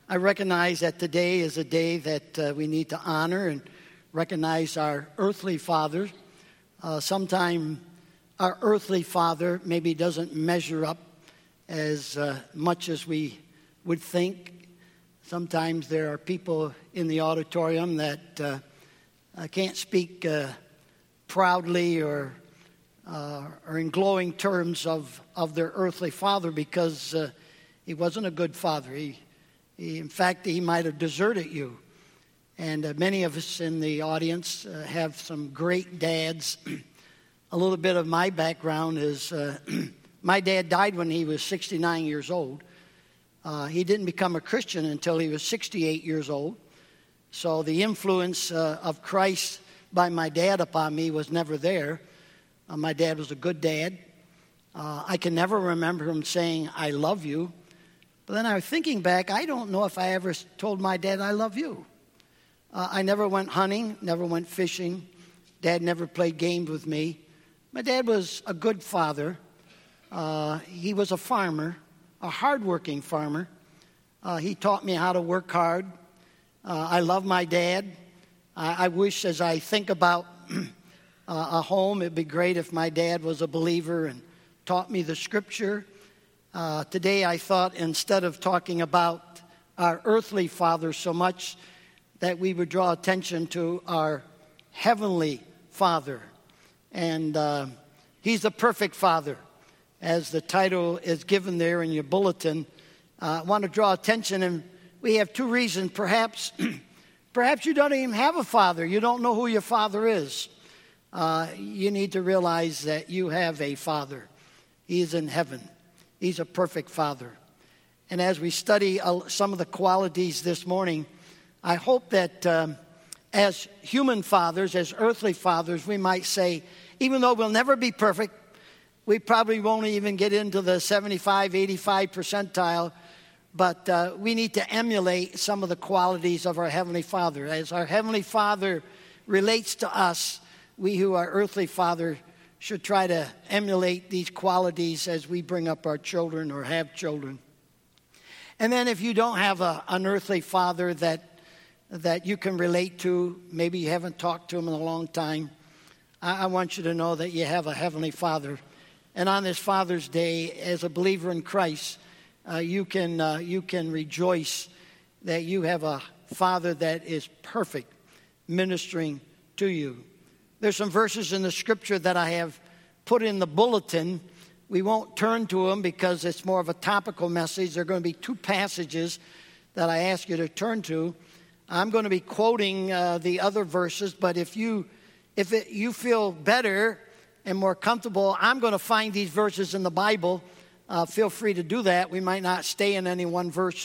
I recognize that today is a day that we need to honor and recognize our earthly father. Sometimes our earthly father maybe doesn't measure up as much as we would think. Sometimes there are people in the auditorium that can't speak proudly or in glowing terms of their earthly father because he wasn't a good father. In fact, he might have deserted you. And many of us in the audience have some great dads. A little bit of my background is my dad died when he was 69 years old. He didn't become a Christian until he was 68 years old. So the influence of Christ by my dad upon me was never there. My dad was a good dad. I can never remember him saying, "I love you." But then I was thinking back, I don't know if I ever told my dad, "I love you." I never went hunting, never went fishing. Dad never played games with me. My dad was a good father. He was a farmer, a hardworking farmer. He taught me how to work hard. I love my dad. I wish, as I think about a home, it'd be great if my dad was a believer and taught me the scripture. Today I thought instead of talking about our earthly father so much, that we would draw attention to our heavenly Father. And he's the perfect Father, as the title is given there in your bulletin. I want to draw attention, and we have two reasons. Perhaps you don't even have a father. You don't know who your father is. You need to realize that you have a Father. He is in heaven. He's a perfect Father. And as we study some of the qualities this morning, I hope that as human fathers, as earthly fathers, we might say, even though we'll never be perfect, we probably won't even get into the 75, 85 percentile, but we need to emulate some of the qualities of our Heavenly Father. As our Heavenly Father relates to us, we who are earthly father should try to emulate these qualities as we bring up our children or have children. And then if you don't have an earthly father that you can relate to, maybe you haven't talked to him in a long time, I want you to know that you have a Heavenly Father. And on this Father's Day, as a believer in Christ, you can rejoice that you have a Father that is perfect, ministering to you. There's some verses in the Scripture that I have put in the bulletin. We won't turn to them because it's more of a topical message. There are going to be two passages that I ask you to turn to. I'm going to be quoting the other verses, but if you feel better and more comfortable, I'm going to find these verses in the Bible. Feel free to do that. We might not stay in any one verse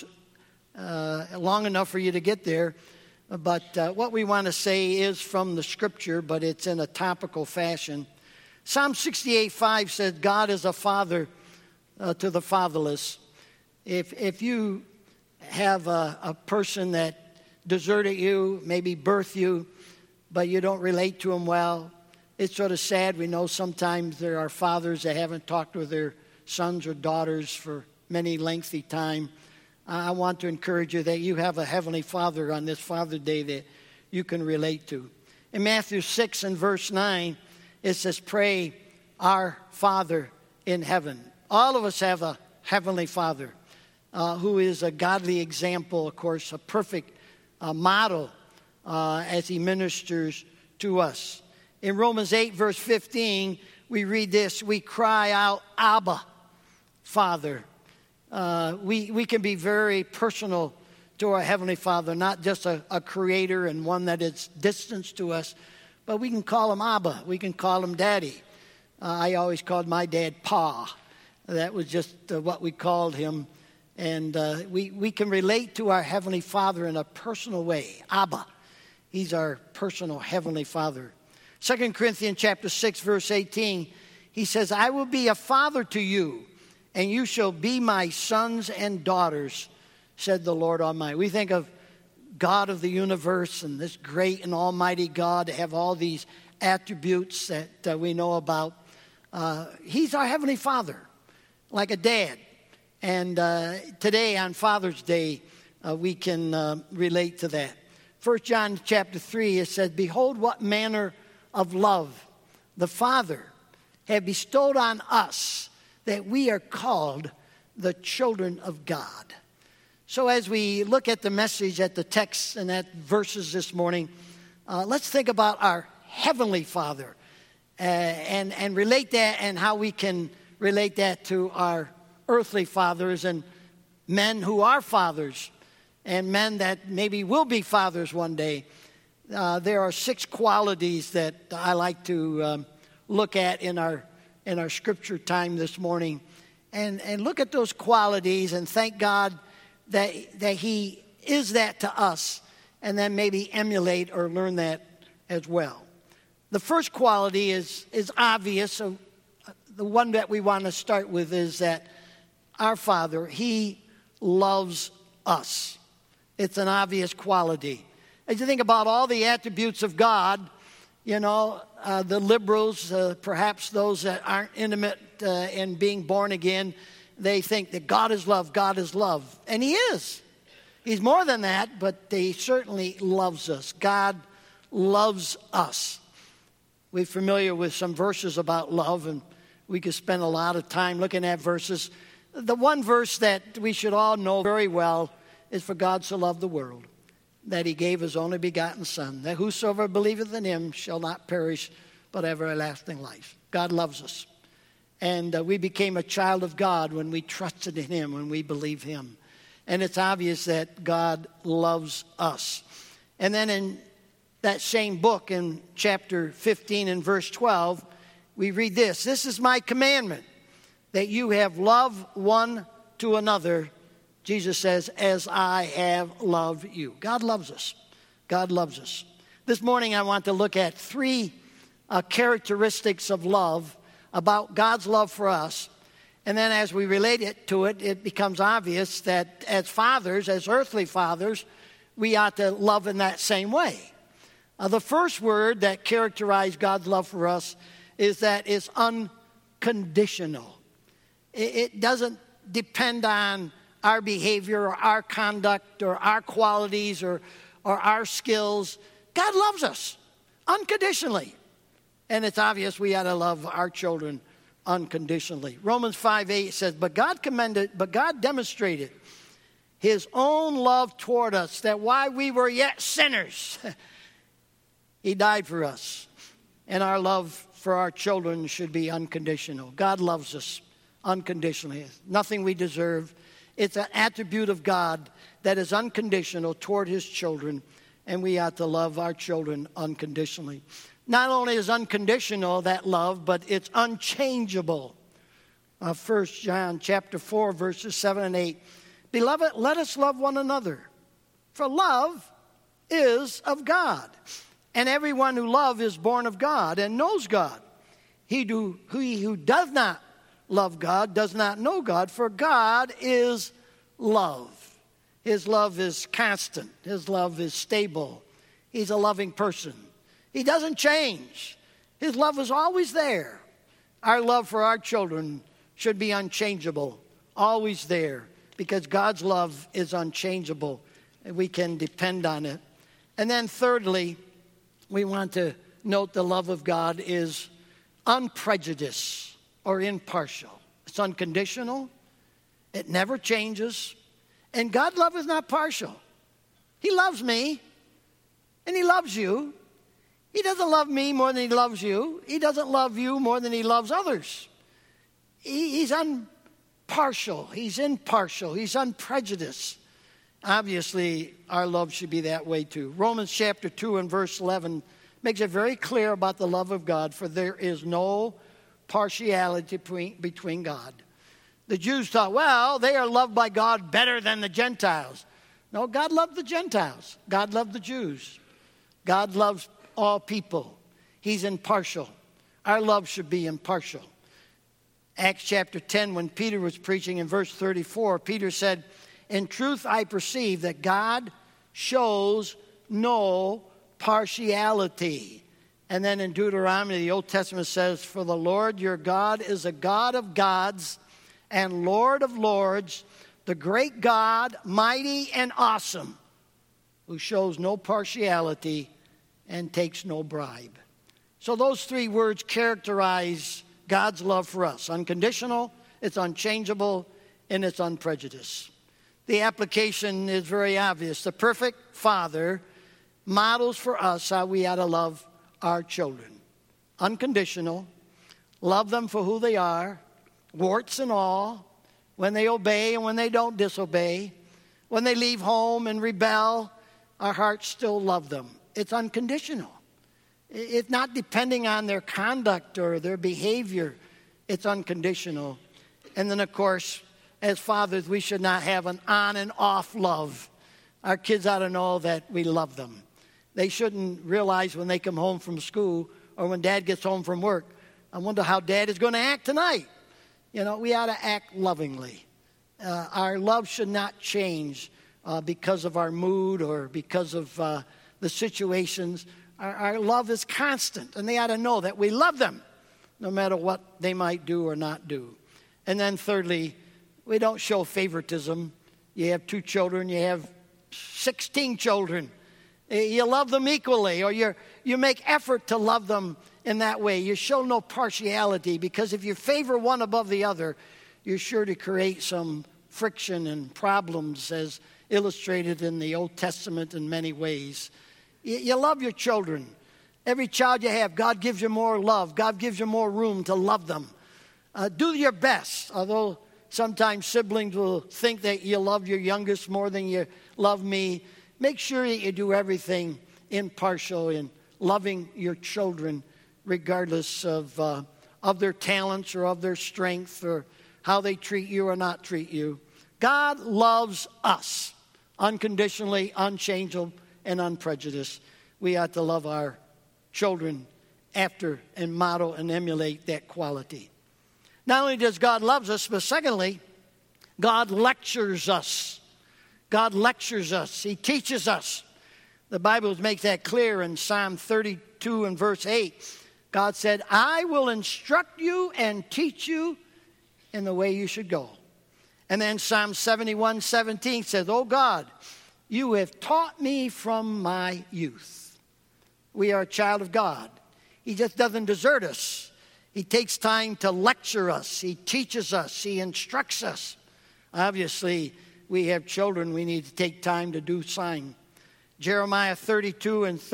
long enough for you to get there. But what we want to say is from the Scripture, but it's in a topical fashion. Psalm 68:5 says, God is a father to the fatherless. If you have a person that deserted you, maybe birthed you, but you don't relate to them well, it's sort of sad. We know sometimes there are fathers that haven't talked with their sons or daughters for many lengthy time. I want to encourage you that you have a Heavenly Father on this Father's Day that you can relate to. In Matthew 6 and verse 9, it says, pray, our Father in heaven. All of us have a Heavenly Father who is a godly example, of course, a perfect model as he ministers to us. In Romans 8, verse 15, we read this, we cry out, Abba, Father. We can be very personal to our Heavenly Father, not just a creator and one that is distant to us, but we can call him Abba. We can call him Daddy. I always called my dad Pa. That was just what we called him. And we can relate to our Heavenly Father in a personal way. Abba. He's our personal Heavenly Father. 2 Corinthians chapter 6, verse 18, he says, I will be a father to you, and you shall be my sons and daughters, said the Lord Almighty. We think of God of the universe and this great and almighty God to have all these attributes that we know about. He's our Heavenly Father, like a dad. And today on Father's Day, we can relate to that. 1 John chapter 3, it says, "Behold what manner of love the Father have bestowed on us, that we are called the children of God." So as we look at the message, at the text and at verses this morning, let's think about our Heavenly Father and relate that, and how we can relate that to our earthly fathers and men who are fathers and men that maybe will be fathers one day. There are 6 qualities that I like to look at in our scripture time this morning, and look at those qualities and thank God that He is that to us, and then maybe emulate or learn that as well. The first quality is obvious. So the one that we want to start with is that our Father, He loves us. It's an obvious quality. As you think about all the attributes of God, the liberals, perhaps those that aren't intimate in being born again, they think that God is love, God is love. And He is. He's more than that, but He certainly loves us. God loves us. We're familiar with some verses about love, and we could spend a lot of time looking at verses. The one verse that we should all know very well is, "For God so loved the world, that He gave His only begotten Son, that whosoever believeth in Him shall not perish, but have everlasting life." God loves us. And we became a child of God when we trusted in Him, when we believe Him. And it's obvious that God loves us. And then in that same book, in chapter 15 and verse 12, we read this: "This is my commandment, that you have love one to another," Jesus says, "as I have loved you." God loves us. God loves us. This morning I want to look at 3 characteristics of love, about God's love for us. And then as we relate it to it, it becomes obvious that as fathers, as earthly fathers, we ought to love in that same way. The first word that characterizes God's love for us is that it's unconditional. It doesn't depend on our behavior or our conduct or our qualities or our skills. God loves us unconditionally. And it's obvious we ought to love our children unconditionally. Romans 5:8 says, but God demonstrated His own love toward us, that while we were yet sinners, He died for us. And our love for our children should be unconditional. God loves us unconditionally. Nothing we deserve. It's an attribute of God that is unconditional toward His children, and we ought to love our children unconditionally. Not only is unconditional, that love, but it's unchangeable. 1 John chapter 4, verses 7 and 8. Beloved, let us love one another, for love is of God. And everyone who loves is born of God and knows God. He who does not love God does not know God, for God is love. His love is constant. His love is stable. He's a loving person. He doesn't change. His love is always there. Our love for our children should be unchangeable, always there, because God's love is unchangeable, and we can depend on it. And then thirdly, we want to note the love of God is unprejudiced or impartial. It's unconditional. It never changes. And God's love is not partial. He loves me, and He loves you. He doesn't love me more than He loves you. He doesn't love you more than He loves others. He's impartial. He's impartial. He's unprejudiced. Obviously, our love should be that way too. Romans chapter 2 and verse 11 makes it very clear about the love of God, for there is no partiality between God. The Jews thought, well, they are loved by God better than the Gentiles. No, God loved the Gentiles. God loved the Jews. God loves all people. He's impartial. Our love should be impartial. Acts chapter 10, when Peter was preaching in verse 34, Peter said, in truth I perceive that God shows no partiality. And then in Deuteronomy, the Old Testament says, for the Lord your God is a God of gods and Lord of lords, the great God, mighty and awesome, who shows no partiality and takes no bribe. So those three words characterize God's love for us. Unconditional, it's unchangeable, and it's unprejudiced. The application is very obvious. The perfect Father models for us how we ought to love our children. Unconditional, love them for who they are, warts and all, when they obey and when they don't disobey, when they leave home and rebel, our hearts still love them. It's unconditional. It's not depending on their conduct or their behavior. It's unconditional. And then, of course, as fathers, we should not have an on and off love. Our kids ought to know that we love them. They shouldn't realize when they come home from school or when Dad gets home from work, I wonder how Dad is going to act tonight. You know, we ought to act lovingly. Our love should not change because of our mood or because of the situations. Our love is constant, and they ought to know that we love them no matter what they might do or not do. And then thirdly, we don't show favoritism. You have 2 children, you have 16 children. You love them equally, or you make effort to love them in that way. You show no partiality, because if you favor one above the other, you're sure to create some friction and problems, as illustrated in the Old Testament in many ways. You love your children. Every child you have, God gives you more love. God gives you more room to love them. Do your best, although sometimes siblings will think that you love your youngest more than you love me. Make sure that you do everything impartial in loving your children, regardless of their talents or of their strength or how they treat you or not treat you. God loves us unconditionally, unchangeable, and unprejudiced. We ought to love our children after and model and emulate that quality. Not only does God love us, but secondly, God lectures us. God lectures us. He teaches us. The Bible makes that clear in Psalm 32 and verse 8. God said, I will instruct you and teach you in the way you should go. And then Psalm 71:17 says, Oh God, you have taught me from my youth. We are a child of God. He just doesn't desert us. He takes time to lecture us. He teaches us. He instructs us. Obviously, we have children. We need to take time to do same. Jeremiah 32 and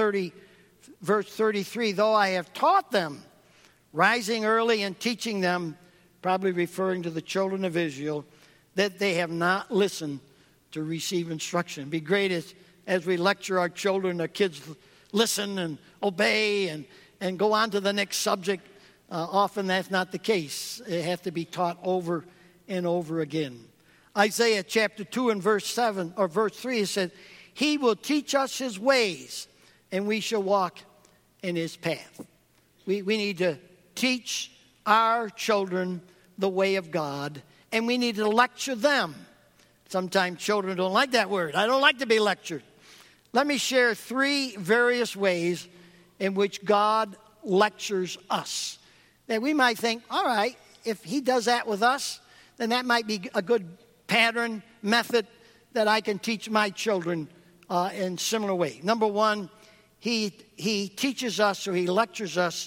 verse 33, though I have taught them, rising early and teaching them, probably referring to the children of Israel, that they have not listened to receive instruction. It'd be great as we lecture our children, our kids listen and obey and go on to the next subject. Often that's not the case. It has to be taught over and over again. Isaiah chapter 2 and verse 7 or verse 3, it says, He will teach us His ways, and we shall walk in His path. We need to teach our children the way of God, and we need to lecture them. Sometimes children don't like that word. I don't like to be lectured. Let me share 3 various ways in which God lectures us. That we might think, all right, if He does that with us, then that might be a good pattern, method that I can teach my children in similar way. Number 1, He teaches us, or He lectures us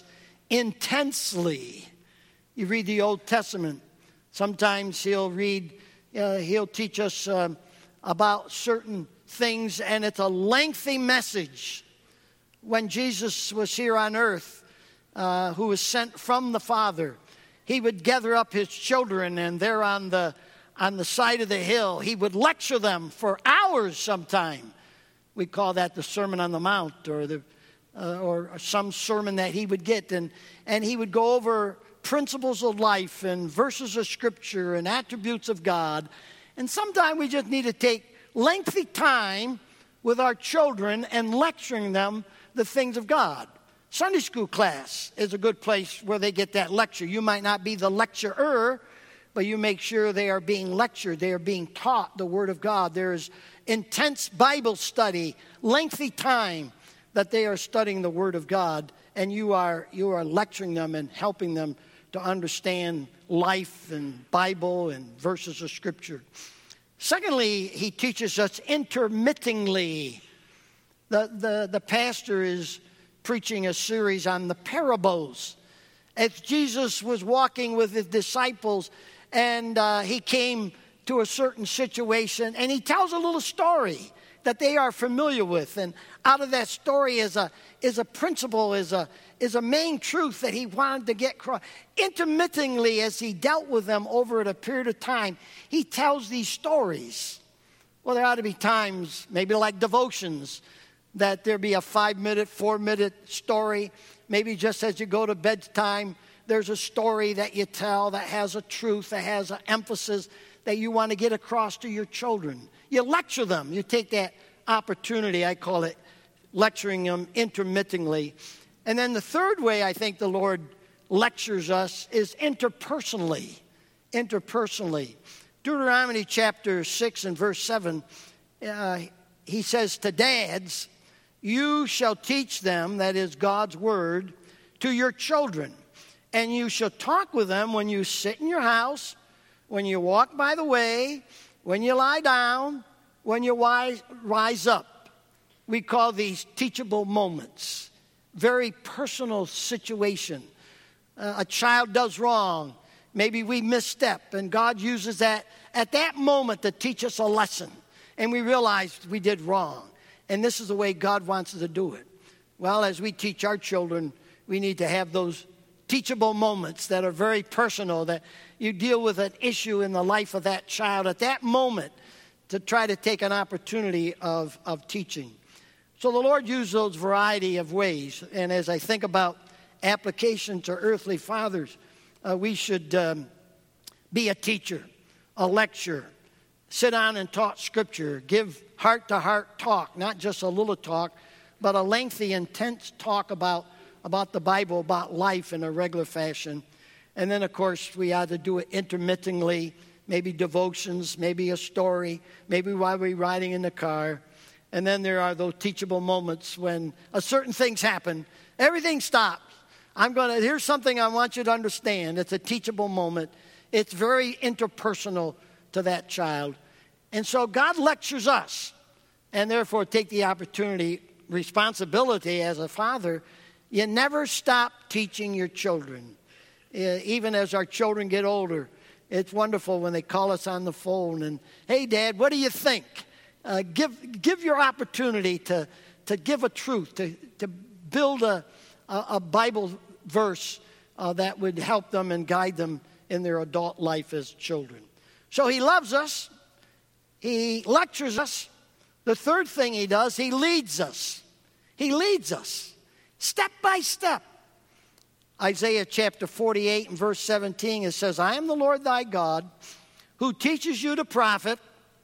intensely. You read the Old Testament. Sometimes He'll teach us about certain things, and it's a lengthy message. When Jesus was here on earth, who was sent from the Father, He would gather up His children, and there on the side of the hill, He would lecture them for hours sometime. We call that the Sermon on the Mount, or some sermon that He would get, and He would go over principles of life and verses of Scripture and attributes of God. And sometimes we just need to take lengthy time with our children and lecturing them the things of God. Sunday school class is a good place where they get that lecture. You might not be the lecturer, but you make sure they are being lectured. They are being taught the Word of God. There is intense Bible study, lengthy time that they are studying the Word of God, and you are lecturing them and helping them to understand life and Bible and verses of Scripture. Secondly, he teaches us intermittently. The pastor is preaching a series on the parables. As Jesus was walking with his disciples and he came to a certain situation and he tells a little story that they are familiar with. And out of that story is a principle, is a main truth that he wanted to get across. Intermittently, as he dealt with them over a period of time, he tells these stories. Well, there ought to be times, maybe like devotions, that there be a 5-minute, 4-minute story. Maybe just as you go to bedtime, there's a story that you tell that has a truth, that has an emphasis that you want to get across to your children. You lecture them. You take that opportunity, I call it lecturing them intermittently. And then the third way I think the Lord lectures us is interpersonally. Interpersonally. Deuteronomy chapter 6 and verse 7, he says to dads, you shall teach them, that is God's word, to your children. And you shall talk with them when you sit in your house, when you walk by the way, when you lie down, when you rise up. We call these teachable moments. Very personal situation. A child does wrong. Maybe we misstep, and God uses that at that moment to teach us a lesson. And we realize we did wrong. And this is the way God wants us to do it. Well, as we teach our children, we need to have those teachable moments that are very personal, that you deal with an issue in the life of that child at that moment to try to take an opportunity of teaching. So the Lord used those variety of ways. And as I think about application to earthly fathers, we should be a teacher, a lecturer, sit down and talk Scripture, give heart-to-heart talk, not just a little talk, but a lengthy, intense talk about the Bible, about life in a regular fashion. And then, of course, we ought to do it intermittently, maybe devotions, maybe a story, maybe while we're riding in the car. And then there are those teachable moments when certain things happen. Everything stops. Here's something I want you to understand. It's a teachable moment. It's very interpersonal to that child. And so God lectures us, and therefore take the opportunity, responsibility as a father. You never stop teaching your children. Even as our children get older, it's wonderful when they call us on the phone and, hey, Dad, what do you think? Give your opportunity to give a truth, to build a Bible verse that would help them and guide them in their adult life as children. So he loves us. He lectures us. The third thing he does, he leads us. He leads us step by step. Isaiah chapter 48 and verse 17, it says, I am the Lord thy God, who teaches you to profit,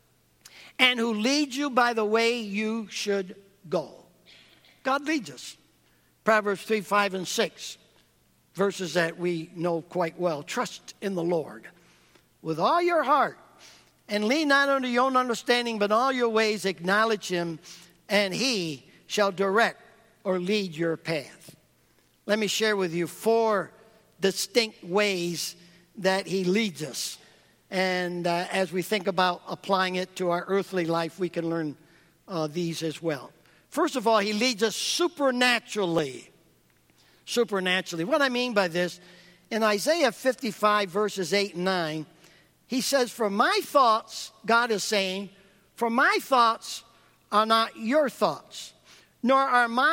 and who leads you by the way you should go. God leads us. Proverbs 3, 5, and 6, verses that we know quite well. Trust in the Lord with all your heart, and lean not unto your own understanding, but all your ways acknowledge him, and he shall direct or lead your path. Let me share with you 4 distinct ways that he leads us. And as we think about applying it to our earthly life, we can learn these as well. First of all, he leads us supernaturally. Supernaturally. What I mean by this, in Isaiah 55, verses 8 and 9, he says, for my thoughts, God is saying, for my thoughts are not your thoughts, nor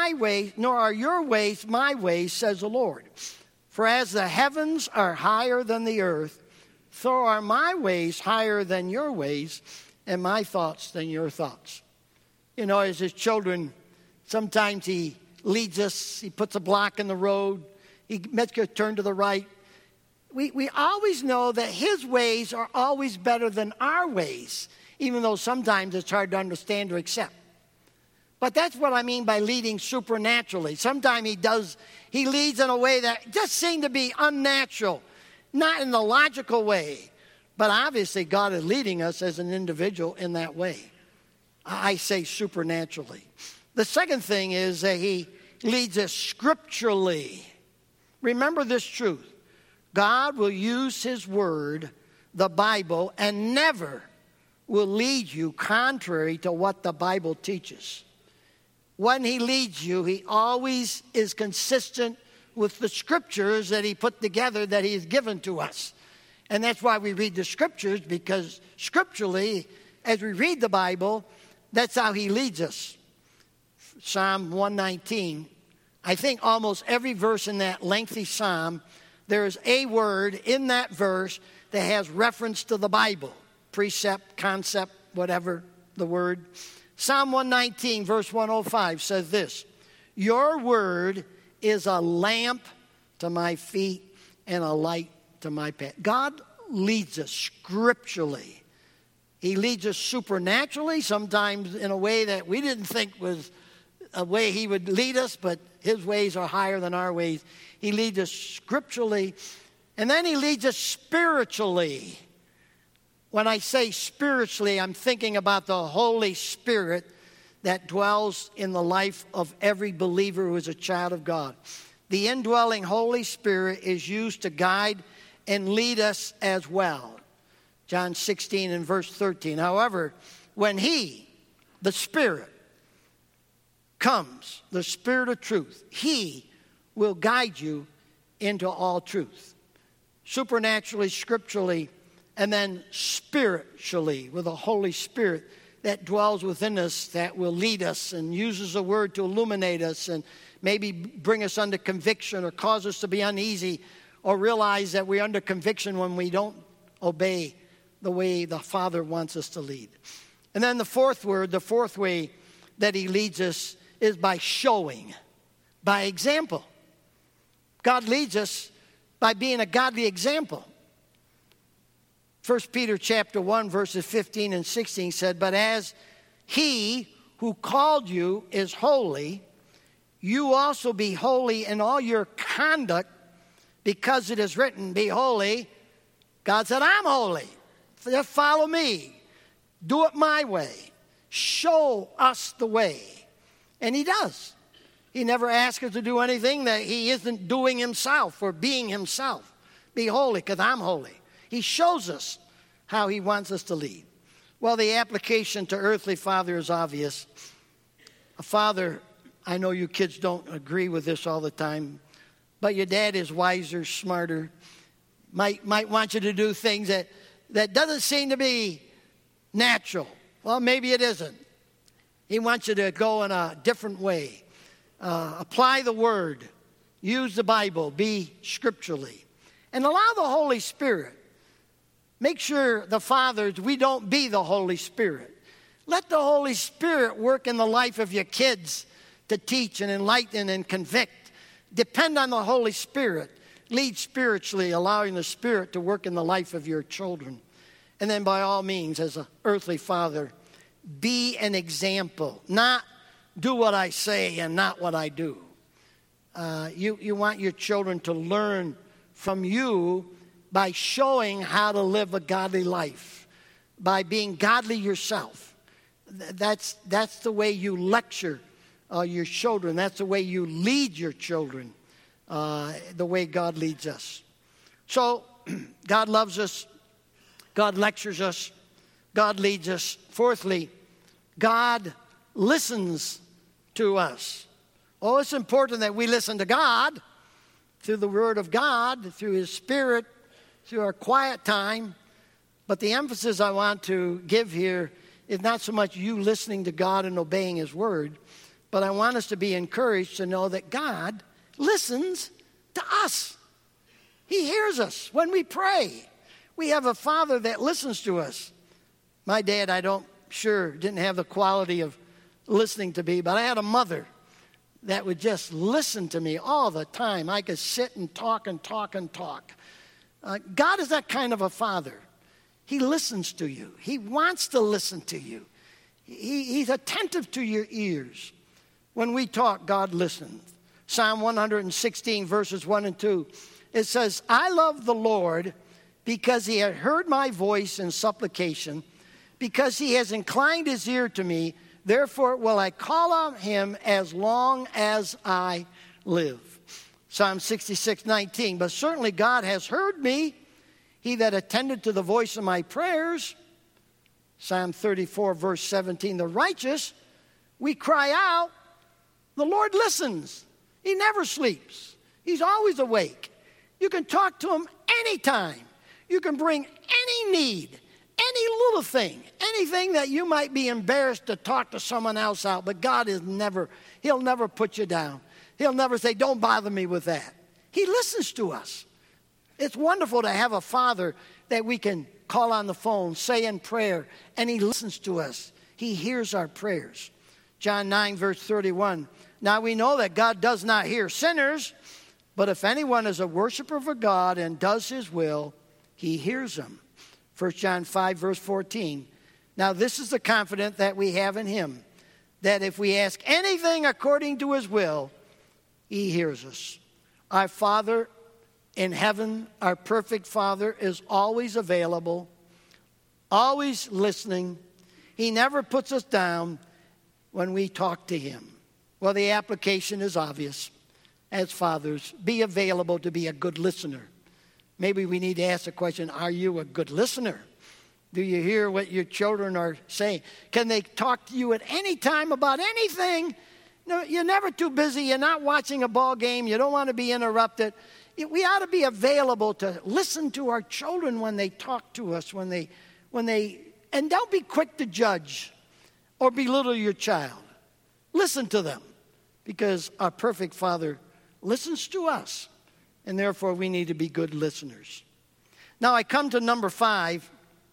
are your ways my ways, says the Lord. For as the heavens are higher than the earth, so are my ways higher than your ways, and my thoughts than your thoughts. You know, as his children, sometimes he leads us, he puts a block in the road, he makes us turn to the right. We always know that his ways are always better than our ways, even though sometimes it's hard to understand or accept. But that's what I mean by leading supernaturally. Sometimes he leads in a way that just seems to be unnatural, not in the logical way. But obviously God is leading us as an individual in that way. I say supernaturally. The second thing is that he leads us scripturally. Remember this truth. God will use his word, the Bible, and never will lead you contrary to what the Bible teaches. When he leads you, he always is consistent with the scriptures that he put together that he has given to us. And that's why we read the scriptures, because scripturally, as we read the Bible, that's how he leads us. Psalm 119, I think almost every verse in that lengthy psalm, there is a word in that verse that has reference to the Bible. Precept, concept, whatever the word. Psalm 119, verse 105 says this: your word is a lamp to my feet and a light to my path. God leads us scripturally. He leads us supernaturally, sometimes in a way that we didn't think was a way he would lead us, but his ways are higher than our ways. He leads us scripturally, and then he leads us spiritually. When I say spiritually, I'm thinking about the Holy Spirit that dwells in the life of every believer who is a child of God. The indwelling Holy Spirit is used to guide and lead us as well. John 16 and verse 13. However, when he, the Spirit, comes, the Spirit of truth, he will guide you into all truth. Supernaturally, scripturally, and then spiritually, with the Holy Spirit that dwells within us, that will lead us and uses the word to illuminate us and maybe bring us under conviction or cause us to be uneasy or realize that we're under conviction when we don't obey the way the Father wants us to lead. And then the fourth way that he leads us is by showing, by example. God leads us by being a godly example. 1 Peter chapter 1, verses 15 and 16 said, but as he who called you is holy, you also be holy in all your conduct, because it is written, be holy. God said, I'm holy. Just follow me. Do it my way. Show us the way. And he does. He never asks us to do anything that he isn't doing himself or being himself. Be holy, because I'm holy. He shows us how he wants us to lead. Well, the application to earthly father is obvious. A father, I know you kids don't agree with this all the time, but your dad is wiser, smarter, might want you to do things that doesn't seem to be natural. Well, maybe it isn't. He wants you to go in a different way. Apply the word. Use the Bible. Be scripturally. And allow the Holy Spirit. Make sure the fathers, we don't be the Holy Spirit. Let the Holy Spirit work in the life of your kids to teach and enlighten and convict. Depend on the Holy Spirit. Lead spiritually, allowing the Spirit to work in the life of your children. And then by all means, as an earthly father, be an example. Not do what I say and not what I do. You want your children to learn from you by showing how to live a godly life, by being godly yourself. That's the way you lecture your children. That's the way you lead your children, the way God leads us. So God loves us. God lectures us. God leads us. Fourthly, God listens to us. Oh, it's important that we listen to God through the Word of God, through His Spirit, through our quiet time. But the emphasis I want to give here is not so much you listening to God and obeying His Word, but I want us to be encouraged to know that God listens to us. He hears us when we pray. We have a Father that listens to us. My dad, didn't have the quality of listening to me, but I had a mother that would just listen to me all the time. I could sit and talk and talk and talk. God is that kind of a father. He listens to you. He wants to listen to you. He's attentive to your ears. When we talk, God listens. Psalm 116, verses 1 and 2, it says, I love the Lord because He had heard my voice in supplication, because He has inclined His ear to me. Therefore will I call on Him as long as I live. Psalm 66:19. But certainly God has heard me, He that attended to the voice of my prayers. Psalm 34, verse 17, the righteous, we cry out, the Lord listens. He never sleeps. He's always awake. You can talk to him anytime. You can bring any need, any little thing, anything that you might be embarrassed to talk to someone else out, but God is never, he'll never put you down. He'll never say, don't bother me with that. He listens to us. It's wonderful to have a Father that we can call on the phone, say in prayer, and he listens to us. He hears our prayers. John 9, verse 31. Now we know that God does not hear sinners, but if anyone is a worshiper of God and does his will, he hears him. 1 John 5, verse 14. Now this is the confidence that we have in him, that if we ask anything according to his will, he hears us. Our Father in heaven, our perfect Father, is always available, always listening. He never puts us down when we talk to him. Well, the application is obvious. As fathers, be available to be a good listener. Maybe we need to ask the question, are you a good listener? Do you hear what your children are saying? Can they talk to you at any time about anything? No, you're never too busy. You're not watching a ball game. You don't want to be interrupted. We ought to be available to listen to our children when they talk to us, when they, and don't be quick to judge or belittle your child. Listen to them, because our perfect Father listens to us, and therefore we need to be good listeners. Now I come to number 5,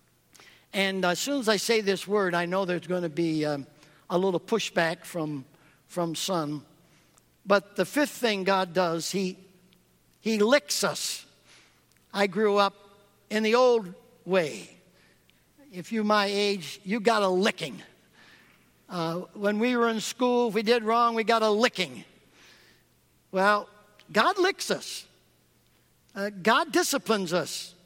and as soon as I say this word, I know there's going to be a little pushback from some. But the 5th thing God does, He licks us. I grew up in the old way. If you're my age, you got a licking. When we were in school, if we did wrong, we got a licking. Well, God licks us. God disciplines us.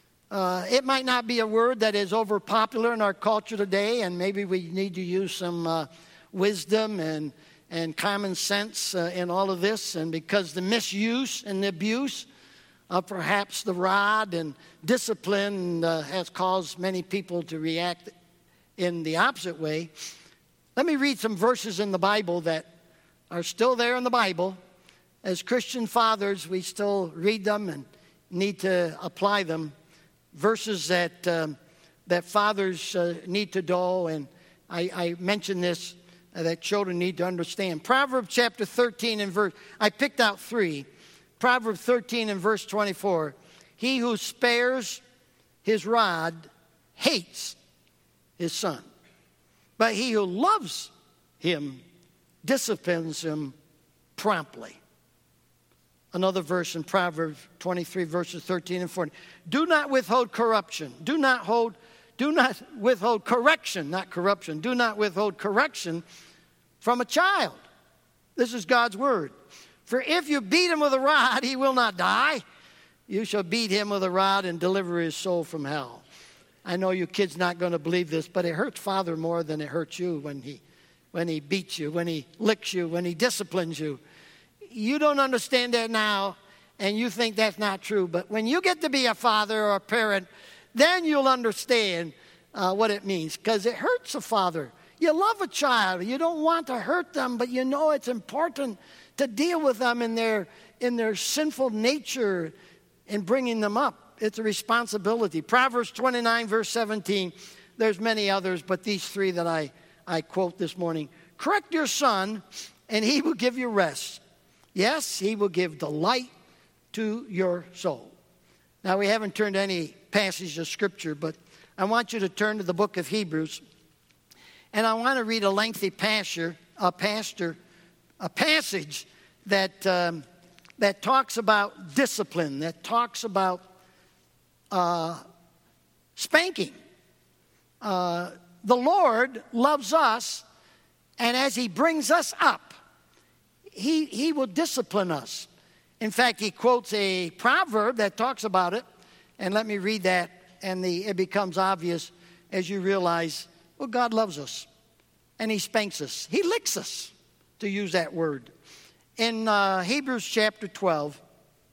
It might not be a word that is over popular in our culture today, and maybe we need to use some wisdom and common sense in all of this. And because the misuse and the abuse of perhaps the rod and discipline has caused many people to react in the opposite way, let me read some verses in the Bible that are still there in the Bible. As Christian fathers, we still read them and need to apply them. Verses that fathers need to know, and I mentioned this, that children need to understand. Proverbs chapter 13 and verse, I picked out 3. Proverbs 13 and verse 24. He who spares his rod hates his son, but he who loves him disciplines him promptly. Another verse in Proverbs 23, verses 13 and 14. Do not withhold corruption. Do not withhold correction, not corruption. Do not withhold correction from a child. This is God's word. For if you beat him with a rod, he will not die. You shall beat him with a rod and deliver his soul from hell. I know you kids not going to believe this, but it hurts Father more than it hurts you when he beats you, when he licks you, when he disciplines you. You don't understand that now, and you think that's not true. But when you get to be a father or a parent, then you'll understand what it means, because it hurts a father. You love a child. You don't want to hurt them, but you know it's important to deal with them in their sinful nature and bringing them up. It's a responsibility. Proverbs 29, verse 17. There's many others, but these 3 that I quote this morning. Correct your son, and he will give you rest. Yes, he will give delight to your soul. Now, we haven't turned to any passage of Scripture, but I want you to turn to the book of Hebrews. And I want to read a lengthy passage that talks about discipline, that talks about spanking. The Lord loves us, and as he brings us up, he will discipline us. In fact, he quotes a proverb that talks about it. And let me read that, and it becomes obvious as you realize, well, God loves us, and he spanks us. He licks us, to use that word. In Hebrews chapter 12,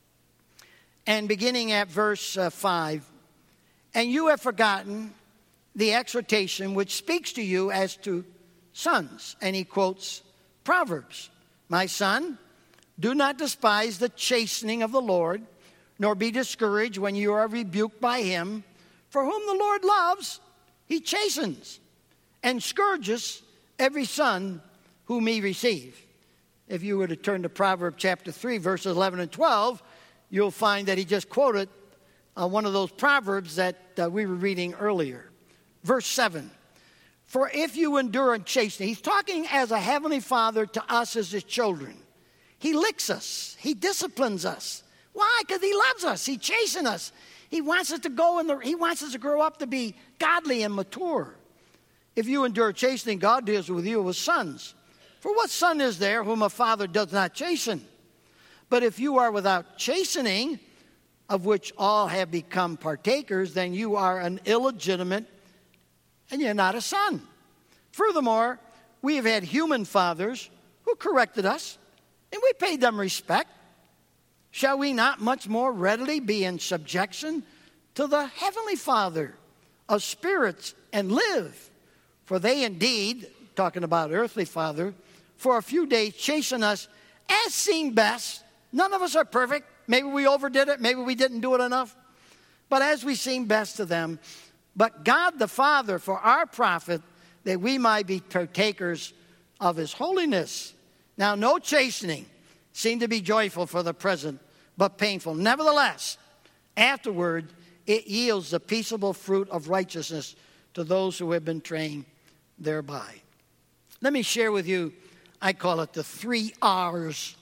and beginning at verse 5, and you have forgotten the exhortation which speaks to you as to sons. And he quotes Proverbs. My son, do not despise the chastening of the Lord, nor be discouraged when you are rebuked by him. For whom the Lord loves, he chastens, and scourges every son whom he receives. If you were to turn to Proverbs chapter 3, verses 11 and 12, you'll find that he just quoted one of those Proverbs that we were reading earlier. Verse 7, for if you endure in chastening, he's talking as a heavenly father to us as his children. He licks us. He disciplines us. Why? Because he loves us. He chastens us. He wants us to he wants us to grow up to be godly and mature. If you endure chastening, God deals with you as sons. For what son is there whom a father does not chasten? But if you are without chastening, of which all have become partakers, then you are an illegitimate and you're not a son. Furthermore, we have had human fathers who corrected us, and we paid them respect. Shall we not much more readily be in subjection to the heavenly Father of spirits and live? For they indeed, talking about earthly father, for a few days chasten us as seemed best. None of us are perfect. Maybe we overdid it. Maybe we didn't do it enough. But as we seem best to them. But God the Father for our profit, that we might be partakers of his holiness. Now no chastening seemed to be joyful for the present, but painful. Nevertheless, afterward, it yields the peaceable fruit of righteousness to those who have been trained thereby. Let me share with you, I call it the 3 R's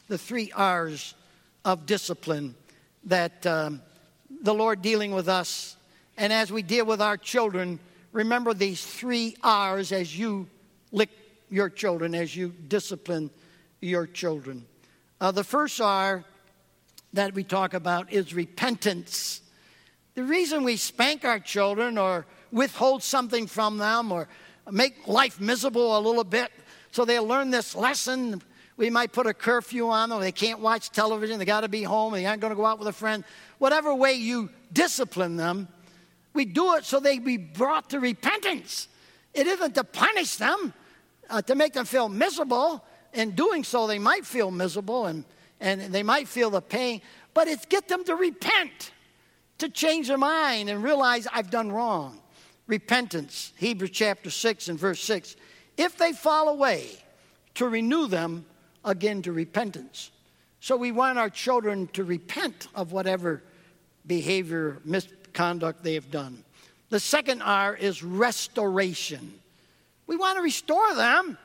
of discipline that the Lord dealing with us. And as we deal with our children, remember these 3 R's as you lick your children, as you discipline your children. The first R that we talk about is repentance. The reason we spank our children or withhold something from them or make life miserable a little bit so they'll learn this lesson. We might put a curfew on them. They can't watch television. They got to be home. They aren't going to go out with a friend. Whatever way you discipline them, we do it so they be brought to repentance. It isn't to punish them, to make them feel miserable. In doing so, they might feel miserable and they might feel the pain. But it's get them to repent, to change their mind and realize I've done wrong. Repentance, Hebrews chapter 6 and verse 6. If they fall away, to renew them again to repentance. So we want our children to repent of whatever behavior, misconduct they have done. The second R is restoration. We want to restore them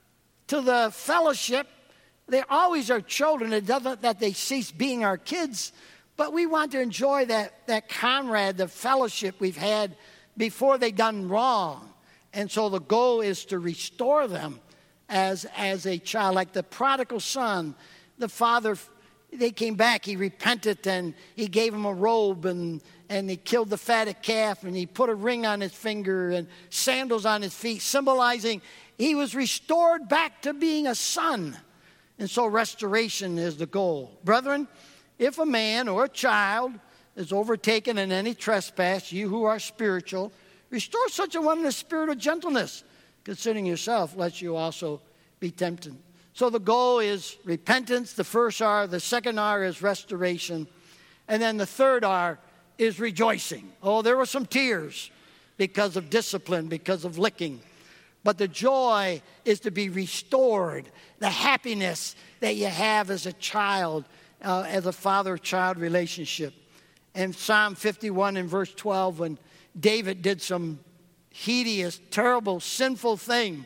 to the fellowship. They always are children. It doesn't that they cease being our kids, but we want to enjoy that comrade, the fellowship we've had before they done wrong. And so the goal is to restore them as a child. Like the prodigal son, the father, they came back, he repented, and he gave him a robe, and he killed the fatted calf, and he put a ring on his finger and sandals on his feet, symbolizing he was restored back to being a son. And so restoration is the goal. Brethren, if a man or a child is overtaken in any trespass, you who are spiritual, restore such a one in the spirit of gentleness, considering yourself, lest you also be tempted. So the goal is repentance, the first R. The second R is restoration. And then the third R is rejoicing. Oh, there were some tears because of discipline, because of licking. But the joy is to be restored, the happiness that you have as a child, as a father-child relationship. And Psalm 51 in verse 12, when David did some hideous, terrible, sinful thing,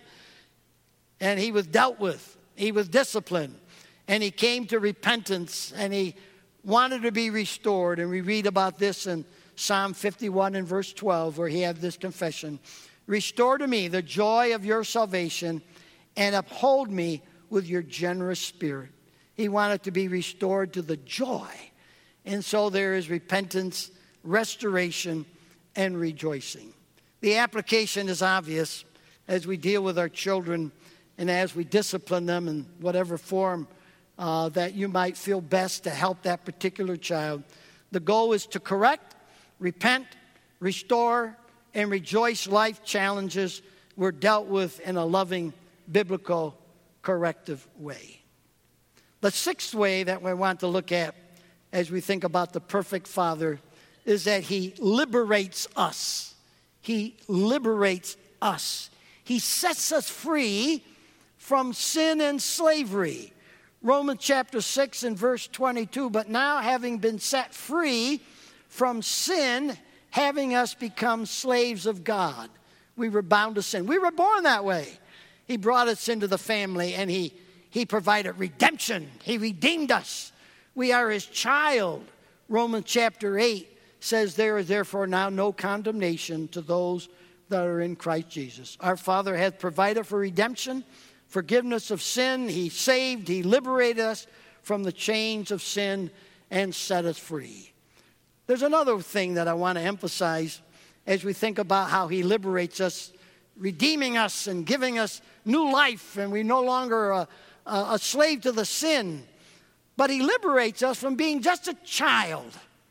and he was dealt with, he was disciplined, and he came to repentance, and he wanted to be restored. And we read about this in Psalm 51 and verse 12, where he had this confession: restore to me the joy of your salvation and uphold me with your generous spirit. He wanted to be restored to the joy. And so there is repentance, restoration, and rejoicing. The application is obvious as we deal with our children and as we discipline them in whatever form that you might feel best to help that particular child. The goal is to correct, repent, restore, and rejoice life challenges were dealt with in a loving, biblical, corrective way. The sixth way that we want to look at as we think about the perfect Father is that he liberates us. He liberates us. He sets us free from sin and slavery. Romans chapter 6 and verse 22, but now having been set free from sin, having us become slaves of God. We were bound to sin. We were born that way. He brought us into the family, and he provided redemption. He redeemed us. We are his child. Romans chapter 8 says, there is therefore now no condemnation to those that are in Christ Jesus. Our Father hath provided for redemption, forgiveness of sin. He saved, he liberated us from the chains of sin and set us free. There's another thing that I want to emphasize as we think about how he liberates us, redeeming us and giving us new life, and we're no longer a slave to the sin. But he liberates us from being just a child,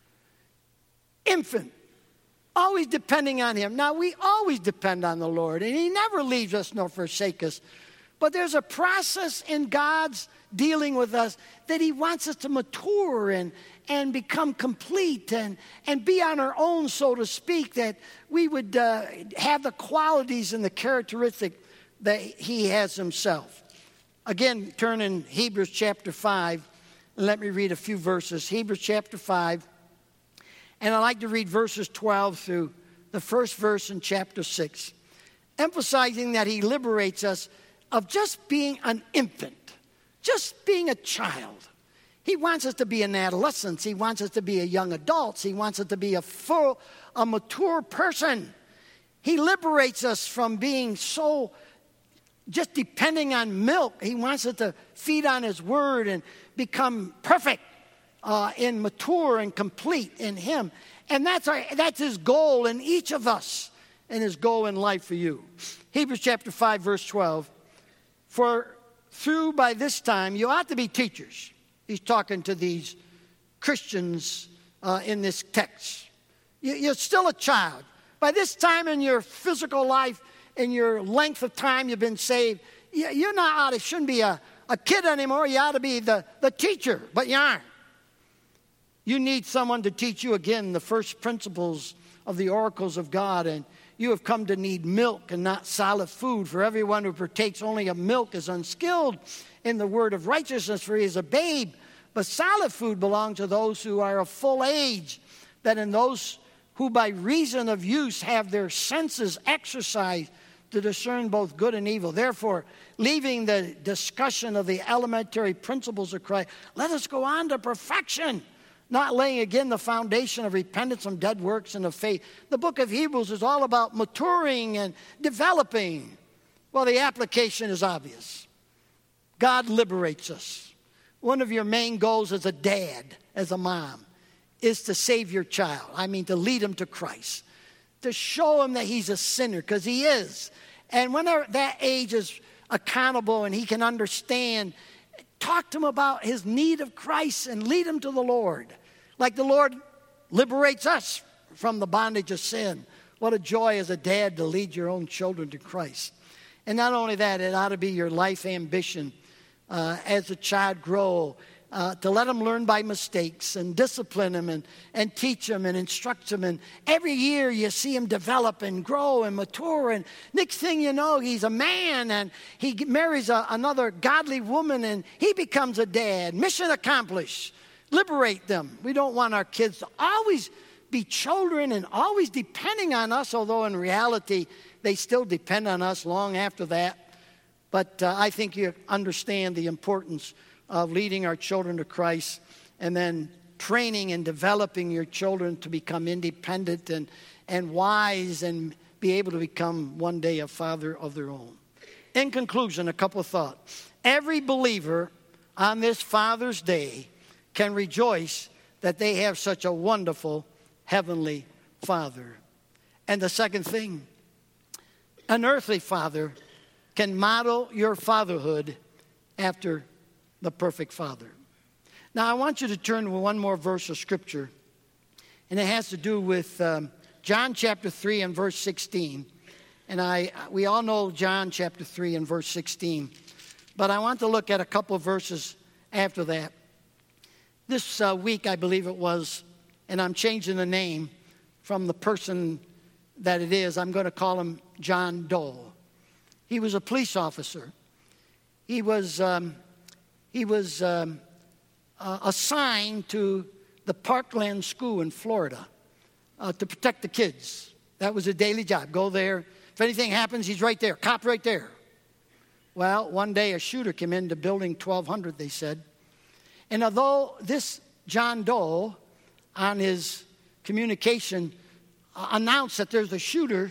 infant, always depending on him. Now, we always depend on the Lord, and he never leaves us nor forsakes us. But there's a process in God's dealing with us that he wants us to mature and become complete and be on our own, so to speak, that we would have the qualities and the characteristic that he has himself. Again, turn in Hebrews chapter 5, and let me read a few verses. Hebrews chapter 5, and I'd like to read verses 12 through the first verse in chapter 6, emphasizing that he liberates us of just being an infant, just being a child. He wants us to be an adolescent. He wants us to be a young adult. He wants us to be a mature person. He liberates us from being so just depending on milk. He wants us to feed on his word and become perfect and mature and complete in him. And that's his goal in each of us and his goal in life for you. Hebrews chapter 5, verse 12. For through by this time you ought to be teachers. He's talking to these Christians in this text. You're still a child. By this time in your physical life, in your length of time you've been saved, you're not shouldn't be a kid anymore. You ought to be the teacher, but you aren't. You need someone to teach you again the first principles of the oracles of God, and you have come to need milk and not solid food. For everyone who partakes only of milk is unskilled in the word of righteousness, for he is a babe. But solid food belongs to those who are of full age, that in those who by reason of use have their senses exercised to discern both good and evil. Therefore, leaving the discussion of the elementary principles of Christ, let us go on to perfection, not laying again the foundation of repentance from dead works and of faith. The book of Hebrews is all about maturing and developing. Well, the application is obvious. God liberates us. One of your main goals as a dad, as a mom, is to save your child. I mean, to lead him to Christ. To show him that he's a sinner, because he is. And when that age is accountable and he can understand, talk to him about his need of Christ and lead him to the Lord. Like the Lord liberates us from the bondage of sin. What a joy as a dad to lead your own children to Christ. And not only that, it ought to be your life ambition as a child grow, to let them learn by mistakes and discipline them and teach them and instruct them. And every year you see him develop and grow and mature. And next thing you know, he's a man and he marries another godly woman and he becomes a dad. Mission accomplished. Liberate them. We don't want our kids to always be children and always depending on us, although in reality they still depend on us long after that. But I think you understand the importance of leading our children to Christ and then training and developing your children to become independent and wise and be able to become one day a father of their own. In conclusion, a couple of thoughts. Every believer on this Father's Day can rejoice that they have such a wonderful heavenly Father. And the second thing, an earthly father can model your fatherhood after the perfect Father. Now, I want you to turn to one more verse of Scripture, and it has to do with John chapter 3 and verse 16. And we all know John chapter 3 and verse 16. But I want to look at a couple of verses after that. This week, I believe it was, and I'm changing the name from the person that it is. I'm going to call him John Doe. He was a police officer. He was assigned to the Parkland School in Florida to protect the kids. That was a daily job. Go there. If anything happens, he's right there. Cop right there. Well, one day a shooter came into building 1200, they said. And although this John Doe, on his communication, announced that there's a shooter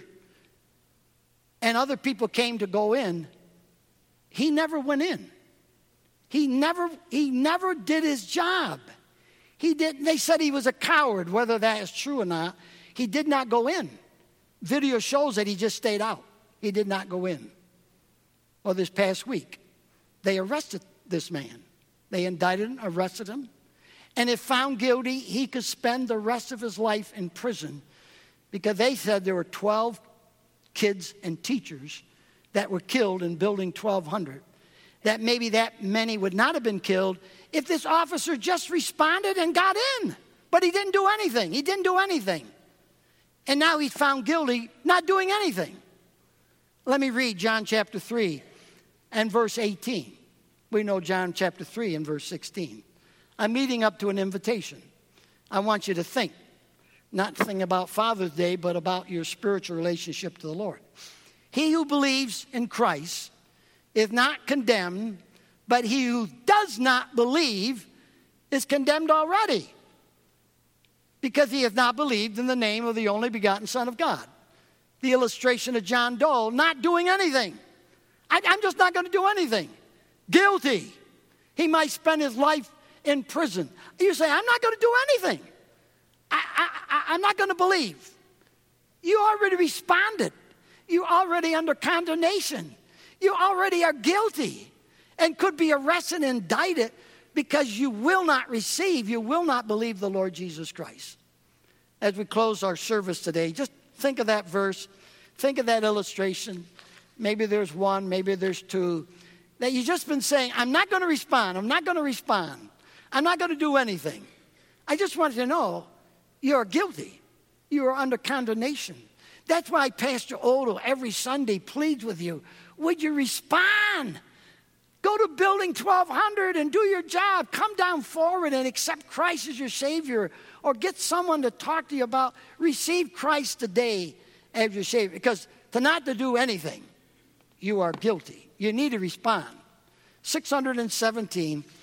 and other people came to go in, he never went in. He never did his job. They said he was a coward, whether that is true or not. He did not go in. Video shows that he just stayed out. He did not go in. Well, this past week, they arrested this man. They indicted him, arrested him, and if found guilty, he could spend the rest of his life in prison because they said there were 12 kids and teachers that were killed in building 1200. That maybe that many would not have been killed if this officer just responded and got in. But he didn't do anything. He didn't do anything. And now he's found guilty, not doing anything. Let me read John chapter 3 and verse 18. We know John chapter 3 and verse 16. I'm leading up to an invitation. I want you to think, not think about Father's Day, but about your spiritual relationship to the Lord. He who believes in Christ is not condemned, but he who does not believe is condemned already, because he has not believed in the name of the only begotten Son of God. The illustration of John Doe not doing anything. I'm just not going to do anything. Guilty. He might spend his life in prison. You say, I'm not going to do anything. I'm not going to believe. You already responded. You're already under condemnation. You already are guilty and could be arrested and indicted because you will not receive, you will not believe the Lord Jesus Christ. As we close our service today, just think of that verse, think of that illustration. Maybe there's one, maybe there's two, that you've just been saying, I'm not going to respond, I'm not going to respond, I'm not going to do anything. I just want you to know you're guilty. You are under condemnation. That's why Pastor Odo every Sunday pleads with you, would you respond? Go to building 1200 and do your job. Come down forward and accept Christ as your Savior, or get someone to talk to you about receive Christ today as your Savior. Because to not to do anything, you are guilty. You need to respond. 617